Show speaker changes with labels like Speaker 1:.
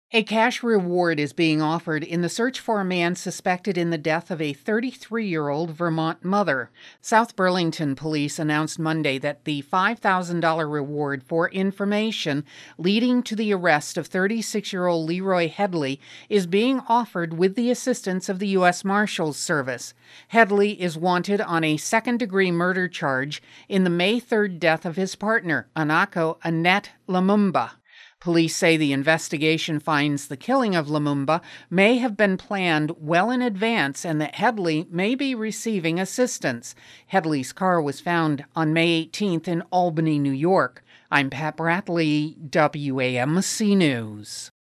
Speaker 1: A cash reward is being offered in the search for a man suspected in the death of a 33-year-old Vermont mother. South Burlington police announced Monday that the $5,000 reward for information leading to the arrest of 36-year-old Leroy Headley is being offered with the assistance of the U.S. Marshals Service. Headley is wanted on a second-degree murder charge in the May 3rd death of his partner, Anako Annette Lumumba. Police say the investigation finds the killing of Lumumba may have been planned well in advance and that Headley may be receiving assistance. Headley's car was found on May 18th in Albany, New York. I'm Pat Bradley, WAMC News.